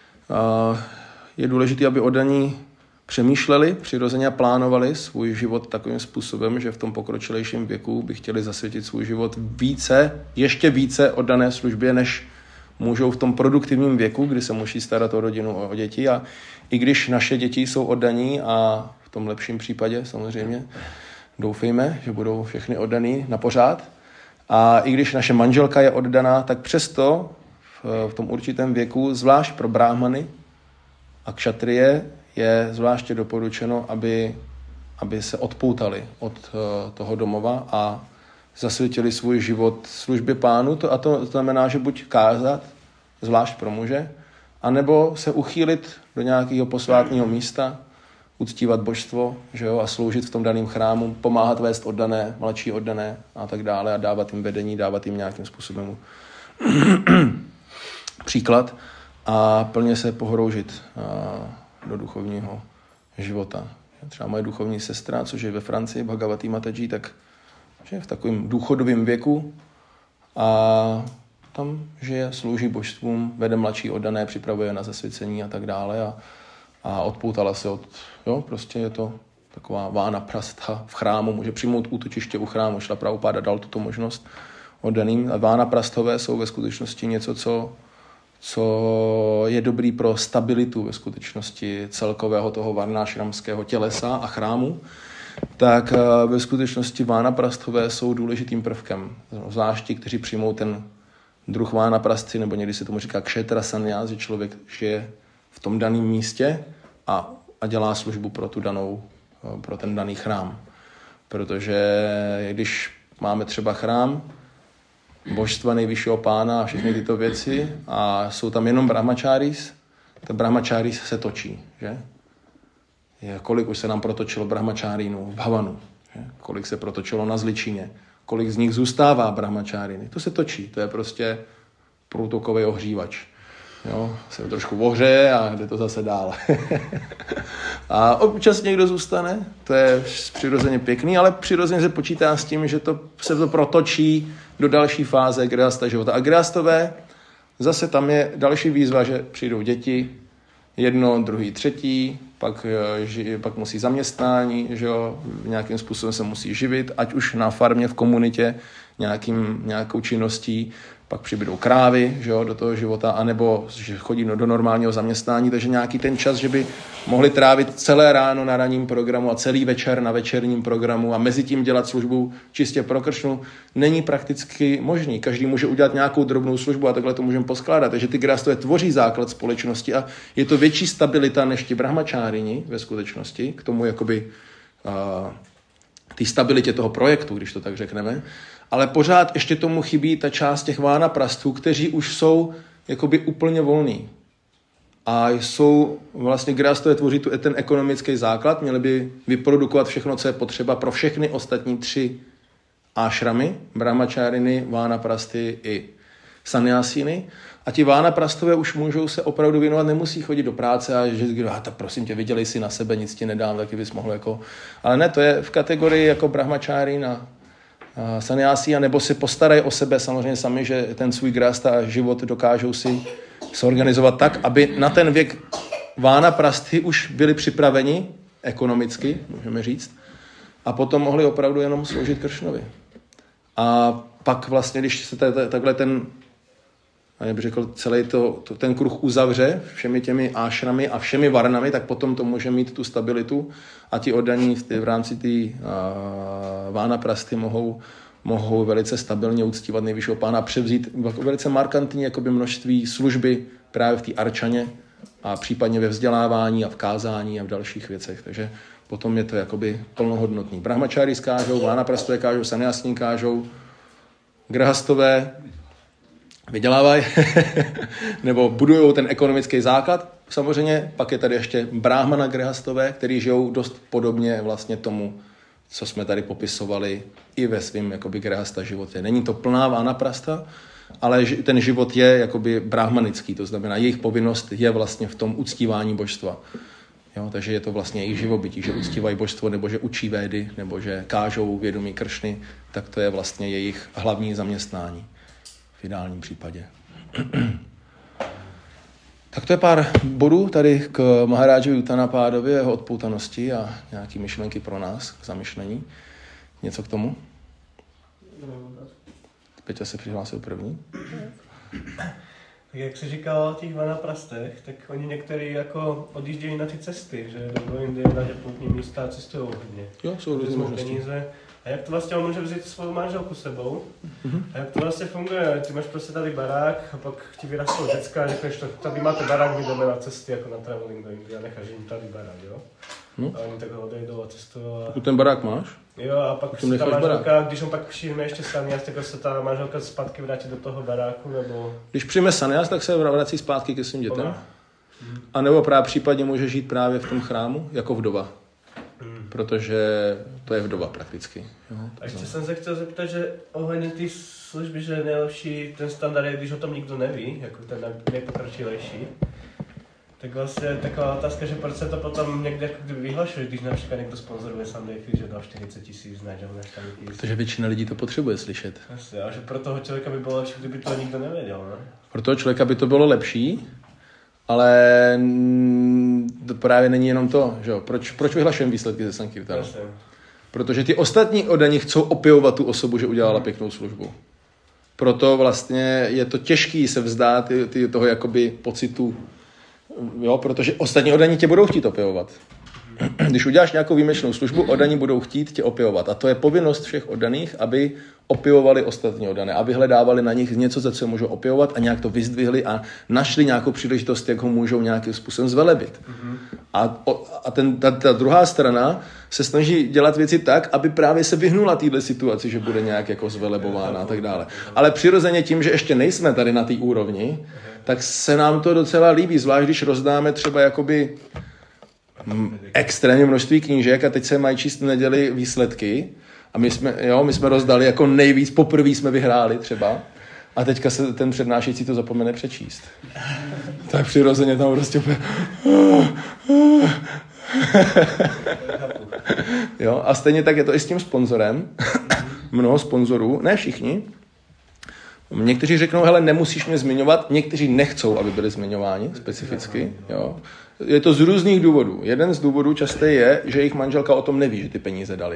Je důležité, aby oddaní přemýšleli, přirozeně plánovali svůj život takovým způsobem, že v tom pokročilejším věku by chtěli zasvětit svůj život více, ještě více oddané službě, než můžou v tom produktivním věku, kdy se musí starat o rodinu, o děti. A i když naše děti jsou oddaní a v tom lepším případě samozřejmě doufejme, že budou všechny oddaný na pořád. A i když naše manželka je oddaná, tak přesto v, v tom určitém věku, zvlášť pro bráhmany a kšatrie, je zvláště doporučeno, aby, aby se odpoutali od uh, toho domova a zasvětili svůj život službě pánu, to, a to znamená, že buď kázat, zvlášť pro muže, anebo se uchýlit do nějakého posvátného místa, uctívat božstvo, že jo, a sloužit v tom daném chrámu, pomáhat vést oddané, mladší oddané a tak dále a dávat jim vedení, dávat jim nějakým způsobem příklad a plně se pohroužit do duchovního života. Třeba moje duchovní sestra, což je ve Francii, Bhagavati Mataji, tak že je v takovém důchodovém věku a tam žije, slouží božstvům, vede mladší oddané, připravuje na zasvěcení a tak dále a, a odpoutala se od, jo, prostě je to taková vánaprastha v chrámu, může přijmout útočiště u chrámu, Šla Prabhupáda dal tuto možnost oddaným. A vánaprasthové jsou ve skutečnosti něco, co, co je dobrý pro stabilitu ve skutečnosti celkového toho varnášramského tělesa a chrámu, tak ve skutečnosti vánaprasthové jsou důležitým prvkem. Zvláště, kteří přijmou ten druh vánaprasty, nebo někdy se tomu říká kšetra sannyás, že člověk žije v tom daném místě a, a dělá službu pro tu danou, pro ten daný chrám. Protože když máme třeba chrám, božstva nejvyššího pána a všechny tyto věci a jsou tam jenom brahmačáris, tak brahmačáris se točí, že? kolik už se nám protočilo brahmačárínů v Havanu, že? Kolik se protočilo na Zličině, kolik z nich zůstává brahmačáríny. To se točí, to je prostě průtokový ohřívač. Jo, se trošku ohřeje a jde to zase dál. A občas někdo zůstane, to je přirozeně pěkný, ale přirozeně se počítá s tím, že to, se to protočí do další fáze grihasta života. A grihastové, zase tam je další výzva, že přijdou děti, jedno, druhý, třetí, pak, pak musí zaměstnání, že jo, nějakým způsobem se musí živit, ať už na farmě, v komunitě, nějakým, nějakou činností, pak přibydou krávy, že jo, do toho života, anebo že chodí do normálního zaměstnání, takže nějaký ten čas, že by mohli trávit celé ráno na ranním programu a celý večer na večerním programu a mezi tím dělat službu čistě pro Kršnu, není prakticky možný. Každý může udělat nějakou drobnou službu a takhle to můžeme poskládat. Takže ty grihastové tvoří základ společnosti a je to větší stabilita než ti brahmačárini ve skutečnosti, k tomu jakoby uh, té stabilitě toho projektu, když to tak řekneme. Ale pořád ještě tomu chybí ta část těch vánaprastů, kteří už jsou jakoby úplně volní. A jsou vlastně grihastové tvoří tu, ten ekonomický základ, měli by vyprodukovat všechno, co je potřeba pro všechny ostatní tři ášramy, brahmačáriny, vánaprasty i sannyásíny. A ti vánaprastové už můžou se opravdu věnovat, nemusí chodit do práce a že a tak prosím tě, vydělej si na sebe, nic ti nedám, taky bys mohl jako... Ale ne, to je v kategorii jako brahmačárin a sannyásí, a nebo si postarají o sebe samozřejmě sami, že ten svůj grihasta a život dokážou si zorganizovat tak, aby na ten věk vánaprasty už byli připraveni ekonomicky, můžeme říct, a potom mohli opravdu jenom sloužit Kršnovi. A pak vlastně, když se takhle ten, já bych řekl, celý to, to, ten kruh uzavře všemi těmi ášramy a všemi varnami, tak potom to může mít tu stabilitu a ti oddaní v, v rámci té vánaprasty mohou, mohou velice stabilně uctívat nejvyššího pána a převzít velice markantní jakoby množství služby právě v té arčaně a případně ve vzdělávání a v kázání a v dalších věcech. Takže potom je to jakoby plnohodnotný. Brahmačári kážou, vánaprastové kážou, sannyásíni kážou, grihastové vydělávají nebo budují ten ekonomický základ. Samozřejmě pak je tady ještě bráhmana grihastové, který žijou dost podobně vlastně tomu, co jsme tady popisovali i ve svém jakoby grihasta životě. Není to plná vánaprasta, ale ten život je jakoby bráhmanický, to znamená, jejich povinnost je vlastně v tom uctívání božstva. Jo, takže je to vlastně jejich živobytí, že uctívají božstvo, nebo že učí védy, nebo že kážou vědomí Kršny, tak to je vlastně jejich hlavní zaměstnání v ideálním případě. Tak to je pár bodů tady k Maharážovi Uttanapádovi, jeho odpoutanosti a nějaké myšlenky pro nás k zamyšlení. Něco k tomu? Peťa se přihlásil první. Tak jak se říkalo o těch vánaprastech, tak oni některý jako odjíždějí na ty cesty, že do Indie, na poutní místa cestují hodně. Jo, jsou různé možnosti. Peníze. A jak to vlastně on může vzít svou manželku sebou? Mm-hmm. A jak to vlastně funguje? Ty máš prostě tady barák a pak ti vyrastou děcka a řekneš, to, tady máte barák, my jdeme na cesty jako na traveling do Indie a necháš jim tady barák, jo? No. A oni takhle odejdou a cestují. A... Pokud ten barák máš? Jo, a pak se ta manželka, barák. Když on pak přijme ještě sannyás, tak se ta manželka zpátky vrátí do toho baráku, nebo... Když přijme sannyás, tak se vrací zpátky ke svým dětem. Hmm. A nebo právě případně může žít právě v tom chrámu jako vdova. Hmm. Protože to je vdova prakticky. Jo, a ještě jsem se chtěl zeptat, že ohledně té služby, že nejlepší ten standard je, když o tom nikdo neví, jako ten nejpokročilejší. Tak vlastně taková otázka, že proč se to potom někde jako kdyby vyhlašuje, když například někdo sponzoruje Sunday Feast, že dal čtyřicet tisíc na Sunday Feast. Protože většina lidí to potřebuje slyšet. Jasně, a že pro toho člověka by bylo lepší, kdyby to nikdo nevěděl, ne? Pro toho člověka by to bylo lepší, ale to právě není jenom to, že jo. Proč, proč vyhlašujeme výsledky ze Sankirtanu? Jasně. Protože ty ostatní oddaní chcou opěvovat tu osobu, že udělala hmm. pěknou službu. Proto vlastně je to těžký se vzdát ty, ty toho jakoby pocitu. Jo, protože ostatní oddaní tě budou chtít opěvovat. Když uděláš nějakou výjimečnou službu, oddaní budou chtít tě opěvovat. A to je povinnost všech oddaných, aby opěvovali ostatní oddané, aby hledávali na nich něco, za co můžou opěvovat a nějak to vyzdvihli a našli nějakou příležitost, jak ho můžou nějakým způsobem zvelebit. Mm-hmm. A, a ten, ta, ta druhá strana se snaží dělat věci tak, aby právě se vyhnula téhle situaci, že bude nějak jako zvelebována a tak dále. Ale přirozeně tím, že ještě nejsme tady na té úrovni, tak se nám to docela líbí, zvlášť když rozdáme třeba jakoby m, extrémně množství knížek a teď se mají číst v neděli výsledky a my jsme, jo, my jsme rozdali jako nejvíc, poprvé jsme vyhráli třeba a teďka se ten přednášející to zapomene přečíst. Tak přirozeně tam prostě úplně... Jo, a stejně tak je to i s tím sponzorem. Mnoho sponzorů, ne všichni. Někteří řeknou, hele, nemusíš mě zmiňovat, někteří nechcou, aby byli zmiňováni specificky. Jo. Je to z různých důvodů. Jeden z důvodů často je, že jejich manželka o tom neví, že ty peníze dali.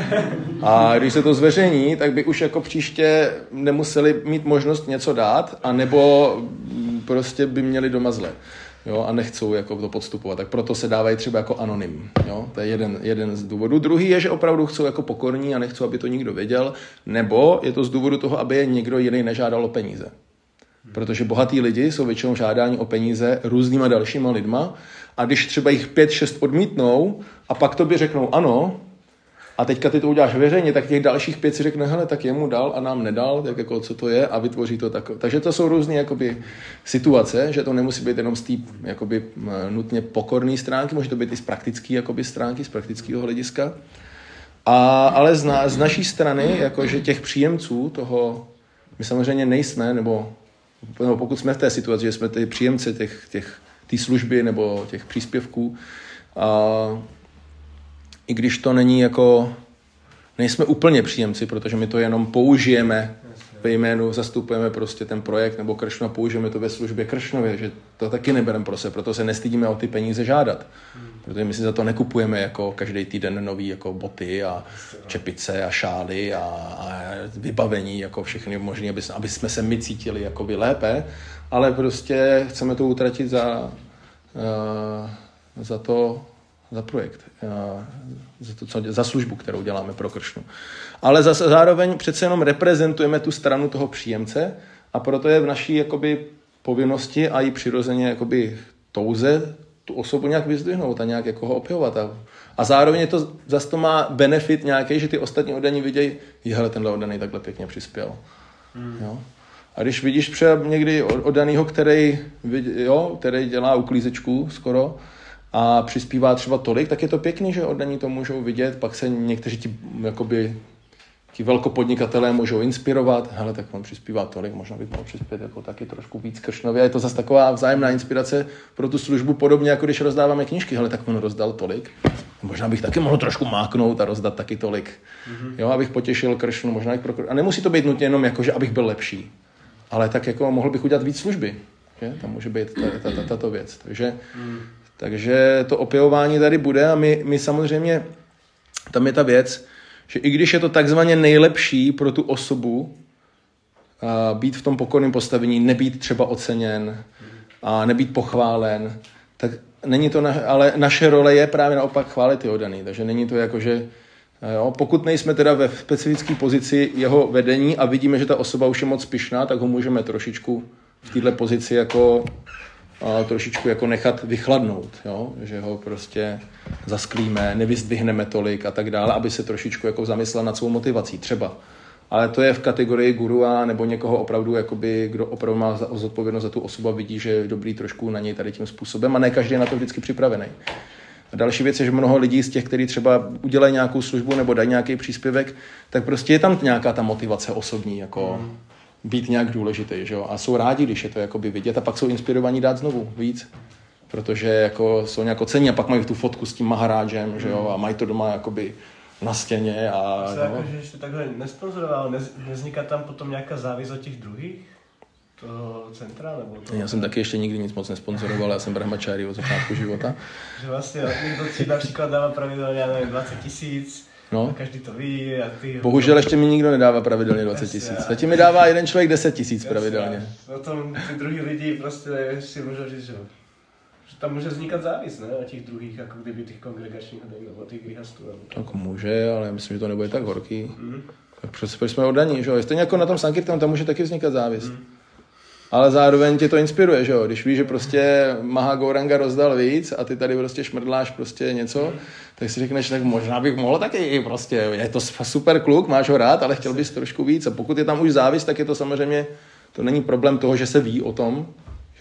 A když se to zveřejní, tak by už jako příště nemuseli mít možnost něco dát, anebo prostě by měli doma zle. Jo, a nechcou jako to podstupovat, tak proto se dávají třeba jako anonym. Jo? To je jeden, jeden z důvodů. Druhý je, že opravdu chcou jako pokorní a nechcou, aby to nikdo věděl, nebo je to z důvodu toho, aby je nikdo jiný nežádal o peníze. Protože bohatí lidi jsou většinou žádání o peníze různýma dalšíma lidma a když třeba jich pět, šest odmítnou a pak tobě řeknou ano, a teďka ty to uděláš veřejně, tak těch dalších pět si řekne, hele, tak jemu dal a nám nedal, tak jako co to je a vytvoří to takové. Takže to jsou různé jakoby situace, že to nemusí být jenom z té jakoby nutně pokorné stránky, může to být i z praktické jakoby stránky, z praktického hlediska. A, ale z, na, z naší strany, jakože těch příjemců toho, my samozřejmě nejsme, nebo, nebo pokud jsme v té situaci, že jsme ty příjemci těch, těch, té služby nebo těch příspěvků, a i když to není jako, nejsme úplně příjemci, protože my to jenom použijeme ve jménu, zastupujeme prostě ten projekt nebo Kršno, použijeme to ve službě Kršnově, že to taky nebereme pro se, proto se nestydíme o ty peníze žádat. Protože my si za to nekupujeme jako každý týden nový jako boty a čepice a šály a, a vybavení, jako všechny možné, aby, aby jsme se my cítili jako by lépe, ale prostě chceme to utratit za, uh, za to, za projekt, za, to, co, za službu, kterou děláme pro Kršnu. Ale zase zároveň přece jenom reprezentujeme tu stranu toho příjemce a proto je v naší jakoby, povinnosti a i přirozeně jakoby, touze tu osobu nějak vyzdvihnout a nějak jako ho opěvovat. A, a zároveň je to, zase to má benefit nějaký, že ty ostatní oddaní vidějí, hele, tenhle oddaný takhle pěkně přispěl. Hmm. Jo? A když vidíš třeba někdy oddanýho, který, jo, který dělá uklízečku skoro, a přispívá třeba tolik, tak je to pěkný, že oddaní to můžou vidět, pak se někteří ti, jakoby, ti velkopodnikatelé můžou inspirovat, hele, tak on přispívá tolik, možná bych mohl přispět jako taky trošku víc Kršnově. Je to zase taková vzájemná inspirace pro tu službu, podobně jako když rozdáváme knížky, hele, tak on rozdal tolik, možná bych taky mohl trošku máknout a rozdat taky tolik, mm-hmm. jo, abych potěšil Kršnu, možná i pro Kršnu. A nemusí to být nutně jenom jako, že abych byl lepší, ale tak jako mohl bych udělat víc služby, že? Tam může být tato věc, takže mm. Takže to opěvování tady bude a my, my samozřejmě, tam je ta věc, že i když je to takzvaně nejlepší pro tu osobu a být v tom pokorném postavení, nebýt třeba oceněn a nebýt pochválen, tak není to, na, ale naše role je právě naopak chválit ty oddaný. Takže není to jako, že jo, pokud nejsme teda ve specifické pozici jeho vedení a vidíme, že ta osoba už je moc pyšná, tak ho můžeme trošičku v této pozici jako a trošičku jako nechat vychladnout, jo? Že ho prostě zasklíme, nevyzdvihneme tolik a tak dále, aby se trošičku jako zamyslel nad svou motivací třeba. Ale to je v kategorii gurua nebo někoho opravdu, jakoby, kdo opravdu má zodpovědnost za tu osobu a vidí, že je dobrý trošku na něj tady tím způsobem a ne každý je na to vždycky připravený. A další věc je, že mnoho lidí z těch, kteří třeba udělají nějakou službu nebo dají nějaký příspěvek, tak prostě je tam nějaká ta motivace osobní, jako mm. být nějak důležitý, že jo? A jsou rádi, když je to jakoby vidět a pak jsou inspirovaní dát znovu víc, protože jako jsou nějak ocení a pak mají tu fotku s tím Maharádžem, že jo? A mají to doma jakoby na stěně a... Co jako, že jste takhle nesponzoroval, nez, nevzniká tam potom nějaká závis od těch druhých? Toho centra, nebo toho... Já jsem taky ještě nikdy nic moc nesponzoroval, já jsem brahmačári od začátku života. Že vlastně někdo si například dává pravidelně, já nevím, dvacet tisíc, no. A každý to ví a ty... Bohužel ještě mi nikdo nedává pravidelně dvacet tisíc. Zatím mi dává jeden člověk deset tisíc pravidelně. No tom ty druhý lidi prostě si můžou říct, že, že tam může vznikat závis, ne? Na těch druhých, jako kdyby těch kongregačních hodin, nebo těch grihastů. Tak může, ale myslím, že to nebude tak horký. Mm. Tak proč jsme oddaní, že jo? Stejně jako na tom Sankirtanu, tam může taky vznikat závis. Mm. Ale zároveň tě to inspiruje, že jo? Když víš, že prostě Maha Gauranga rozdal víc a ty tady prostě šmrdláš prostě něco, mm. tak si řekneš, tak možná bych mohl taky prostě, je to super kluk, máš ho rád, ale chtěl bys trošku víc. A pokud je tam už závis, tak je to samozřejmě, to není problém toho, že se ví o tom,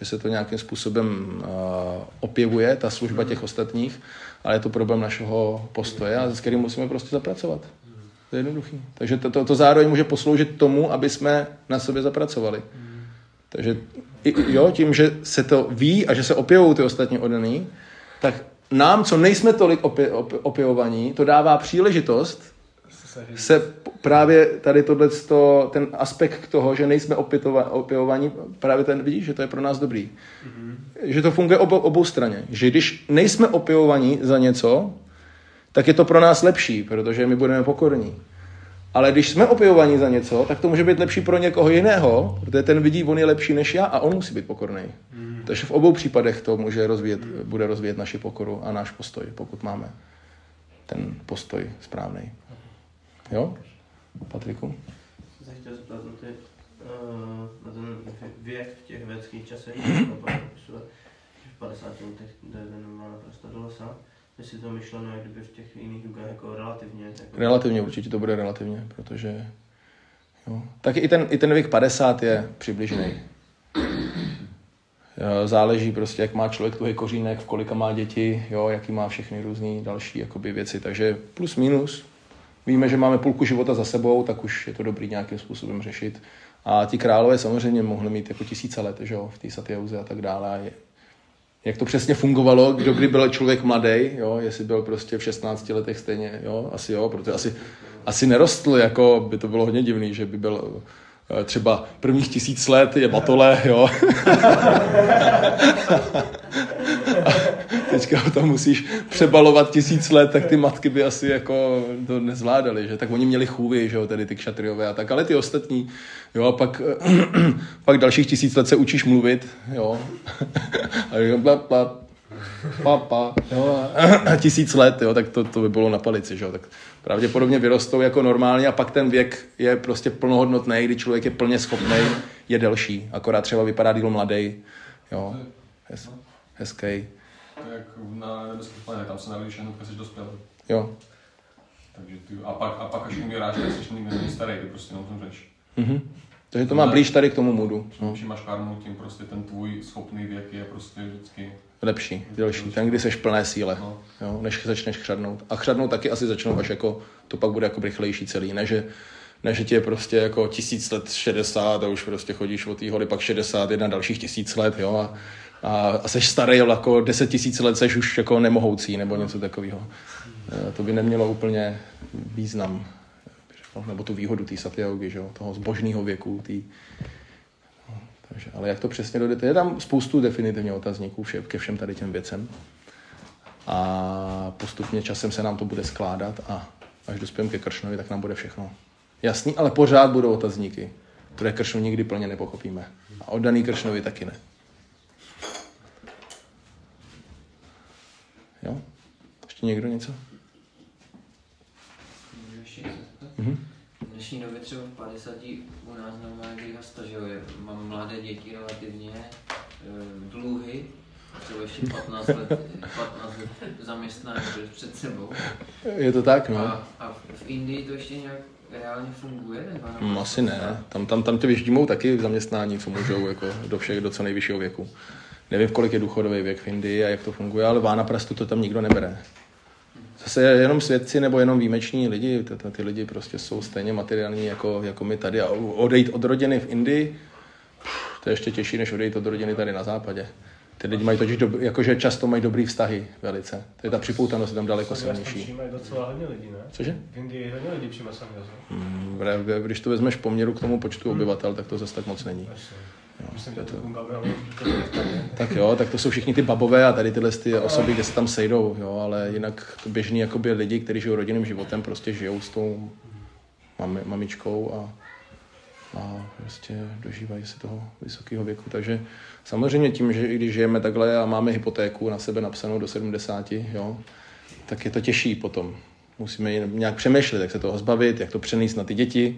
že se to nějakým způsobem uh, opěvuje, ta služba těch ostatních, ale je to problém našeho postoje, a s kterým musíme prostě zapracovat. To je jednoduchý. Takže to, to, to zároveň může posloužit tomu, aby jsme na sobě zapracovali. Takže jo, tím, že se to ví a že se opěvují ty ostatní oddaný, tak nám, co nejsme tolik opě, opě, opěvovaní, to dává příležitost se právě tady tohleto, ten aspekt toho, že nejsme opěvovaní, právě ten, vidíš, že to je pro nás dobrý. Mm-hmm. Že to funguje obou, obou straně. Že když nejsme opěvovaní za něco, tak je to pro nás lepší, protože my budeme pokorní. Ale když jsme opěvovaní za něco, tak to může být lepší pro někoho jiného, protože ten vidí, on je lepší než já a on musí být pokorný. Mm. Takže v obou případech to může rozvíjet, bude rozvíjet naši pokoru a náš postoj, pokud máme ten postoj správný. Jo? Patriku? Jsem se chtěl zeptat na, ty, uh, na ten věk v těch vědeckých časech, v padesáti letech jde normálna prsta do lesa. Jestli to myšleno, jak kdyby v těch jiných jugách jako relativně. Jako... Relativně, určitě to bude relativně, protože jo. Tak i ten, i ten věk padesát je přibližný. Záleží prostě, jak má člověk tuhý kořínek, v kolika má děti, jo, jaký má všechny různý další jakoby věci. Takže plus minus. Víme, že máme půlku života za sebou, tak už je to dobrý nějakým způsobem řešit. A ti králové samozřejmě mohli mít jako tisíce let, že jo, v té Satyauze a tak dále. A je, jak to přesně fungovalo, kdo kdy byl člověk mladý, jo, jestli byl prostě v šestnácti letech stejně, jo, asi jo, protože asi, asi nerostl, jako by to bylo hodně divný, že by byl třeba prvních tisíc let je batole, jo. Teďka ho tam musíš přebalovat tisíc let, tak ty matky by asi jako to nezvládaly, že? Tak oni měli chůvy, že jo, tedy ty kšatriové a tak, ale ty ostatní, jo, a pak, pak dalších tisíc let se učíš mluvit, jo. A jo, bla, bla, papa, jo, a tisíc let, jo, tak to, to by bylo na palici, že jo, tak pravděpodobně vyrostou jako normálně a pak ten věk je prostě plnohodnotný, kdy člověk je plně schopný, je delší, akorát třeba vypadá díl mladý, jo, Hez, hezký. To je jak na nebeských planetách, tam se narodíš jenom, když jsi dospělý. Jo. Takže ty, a, pak, a pak až umíráš, tak jsi nikdy není starý, ty prostě jenom zemřeš. Mhm. Takže to má blíž tady k tomu moodu. No. Čím máš karmu, tím prostě ten tvůj schopný věk je prostě vždycky lepší, delší. Ten, kdy seš plné síle, no. Jo, než začneš chřadnout. A chřadnout taky asi začnou, až jako, to pak bude jako rychlejší celý, ne že, ne, že ti je prostě jako tisíc let šedesát a už prostě chodíš od té hory, pak šedesát jedna dalších tisíc let, jo, a, a, a seš starý, jako deset tisíc let seš už jako nemohoucí, nebo něco takového. To by nemělo úplně význam, nebo tu výhodu té satyaugy, že jo, toho zbožného věku, tý... Takže, ale jak to přesně dojde, je tam spoustu definitivně otazníků vše, ke všem tady těm věcem. A postupně časem se nám to bude skládat a až dospějeme ke Kršnovi, tak nám bude všechno jasný, ale pořád budou otazníky, které Kršnu nikdy plně nepochopíme. A oddaný Kršnovi taky ne. Jo? Ještě někdo něco? Mhm. V dnešní době třeba v padesáti u nás normálně hasta, že jo, mám mladé děti relativně, dluhy, třeba ještě patnáct let, patnáct let zaměstnání před sebou. Je to tak, no. A, a v Indii to ještě nějak reálně funguje? Nebo mm, asi ne, tam, tam, tam tě vyždímou taky v zaměstnání, co můžou jako do všech, do co nejvyššího věku. Nevím, v kolik je důchodový věk v Indii a jak to funguje, ale vánaprastu to tam nikdo nebere. Zase jenom svědci nebo jenom výjimeční lidi, ty, ty lidi prostě jsou stejně materiální jako, jako my tady. A odejít od rodiny v Indii, to je ještě těžší, než odejít od rodiny tady na západě. Ty lidi mají totiž, dob- jakože často mají dobrý vztahy velice. To je ta připoutanost je tam daleko silnější. Tam mají docela hodně lidí, ne? Cože? V Indii je hodně lidí přímo samiozů. Hmm, když to vezmeš v poměru k tomu počtu obyvatel, tak to zase tak moc není. Jo, Myslím, že to, to, tak jo, tak to jsou všichni ty babové a tady tyhle ty osoby, kde se tam sejdou, jo, ale jinak to běžný jakoby lidi, kteří žijou rodinným životem, prostě žijou s tou mami, mamičkou a, a prostě dožívají se toho vysokého věku. Takže samozřejmě tím, že i když žijeme takhle a máme hypotéku na sebe napsanou do sedmdesáti, jo, tak je to těžší potom. Musíme nějak přemýšlet, jak se toho zbavit, jak to přenést na ty děti.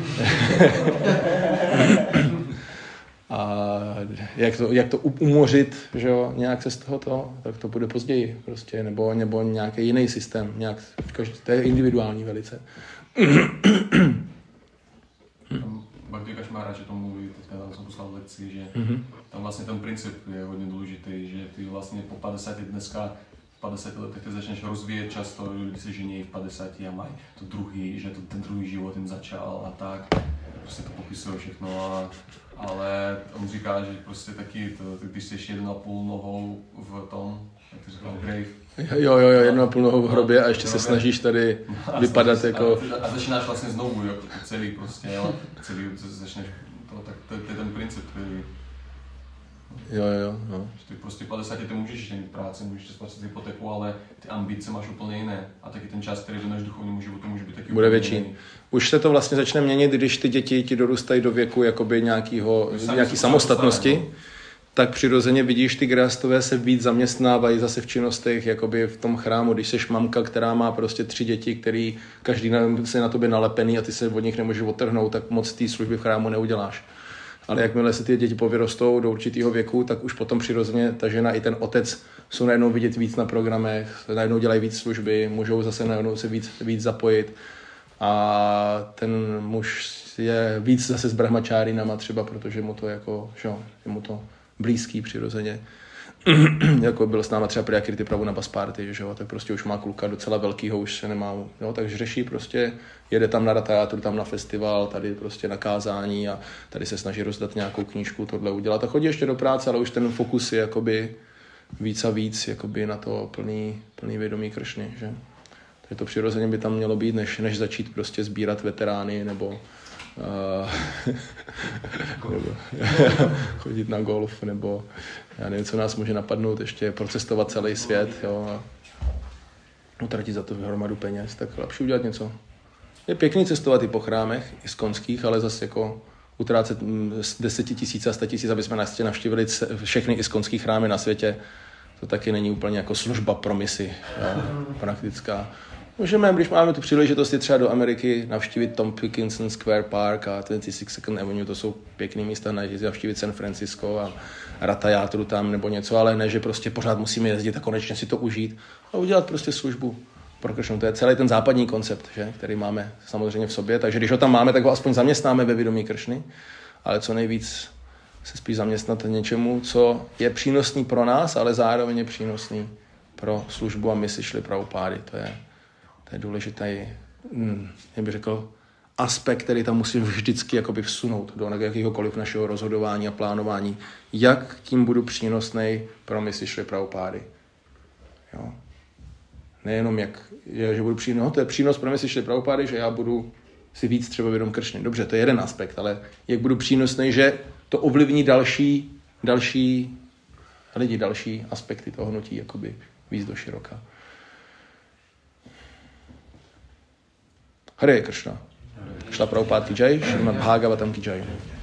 A jak to, jak to umořit, že jo, nějak se z tohoto, tak to bude později prostě, nebo, nebo nějaký jiný systém, nějak, to je individuální velice. Bhagavad Satvěka Šmáráč o tom mluví, teďka tam jsem poslal lekci, že Mm-hmm. tam vlastně ten princip je hodně důležitý, že ty vlastně po padesáti dneska, v padesáti letech ty začneš rozvíjet často, lidi se žení v padesáti a mají to druhý, že to, ten druhý život jim začal a tak, prostě to popisuje všechno, a, ale on říká, že prostě taky, to, když jsi jeden a půl nohou v tom, jak to říkal, grave. Jo, jo, jo, jedno a půl nohou v hrobě a ještě se snažíš tady vypadat jako... A, a začínáš vlastně znovu, jako celý prostě, jo, celý začneš to, tak to, to je ten princip, který... Jo, jo, jo. Že ty prostě v padesáti ty můžeš ještě mít práci, můžeš splatit hypotéku, ale ty ambice máš úplně jiné. A taky ten čas, který věnuješ duchovnímu životu, může být taky bude větší. jiný. Už se to vlastně začne měnit, když ty děti ti dorůstají do věku jakoby nějakýho, Sami nějaký se samostatnosti, dostane, tak přirozeně vidíš, ty grastové se víc zaměstnávají zase v činnostech, jakoby v tom chrámu. Když seš mamka, která má prostě tři děti, který každý se na tobě nalepený a ty se od nich nemůžeš odtrhnout, tak moc té služby v chrámu neuděláš. Ale jakmile se ty děti povyrostou do určitého věku, tak už potom přirozeně ta žena i ten otec jsou najednou vidět víc na programech, najednou dělají víc služby, můžou zase najednou se víc, víc zapojit. A ten muž je víc zase s brahmačárinama třeba, protože mu to jako, že jo, je mu to blízký přirozeně. Jako byl s náma třeba Priyakriti Prabhu na Baspárty, že jo, tak prostě už má kluka docela velkýho, už se nemá, jo, takže řeší prostě, jede tam na Ratayátru, tam na festival, tady prostě na kázání a tady se snaží rozdat nějakou knížku, tohle udělat a chodí ještě do práce, ale už ten fokus je jakoby víc a víc jakoby na to plný, plný vědomí Kršny, že. Takže to přirozeně by tam mělo být, než, než začít prostě sbírat veterány nebo Uh, nebo chodit na golf, nebo já nevím, co nás může napadnout, ještě procestovat celý svět, jo, a utratit za to hromadu peněz, tak lepší udělat něco. Je pěkný cestovat i po chrámech iskonských, ale zase jako utrácet z deseti tisíc a sta tisíc, aby jsme navštívili všechny iskonský chrámy na světě, to taky není úplně jako služba pro misi, jo, praktická. Můžeme, když máme tu příležitost, třeba do Ameriky navštívit Tom Dickinson Square Park a dvacet šest Second Avenue, to jsou pěkný místa, navštívit San Francisco a Ratayátru tam nebo něco, ale ne, že prostě pořád musíme jezdit a konečně si to užít a udělat prostě službu pro Kršnu. To je celý ten západní koncept, že, který máme samozřejmě v sobě, takže když ho tam máme, tak ho aspoň zaměstnáme ve vědomí Kršny, ale co nejvíc se spíš zaměstnat něčemu, co je přínosný pro nás, ale zároveň je přínosný pro službu a misi Šrily Prabhupády. To je To je důležitý, hm, jak bych řekl, aspekt, který tam musím vždycky jakoby vsunout do jakéhokoliv našeho rozhodování a plánování. Jak tím budu přínosnej pro misi Šrily Prabhupády. Jo. Nejenom jak, že budu přínos, no, to je přínos pro misi Šrily Prabhupády, že já budu si víc třeba vědom Kršny. Dobře, to je jeden aspekt, ale jak budu přínosnej, že to ovlivní další, další lidi, další aspekty toho hnutí, jakoby víc do široka. Hare Krishna. Šla Prabhupád ki jai, Šrimad Bhagavatam ki jai.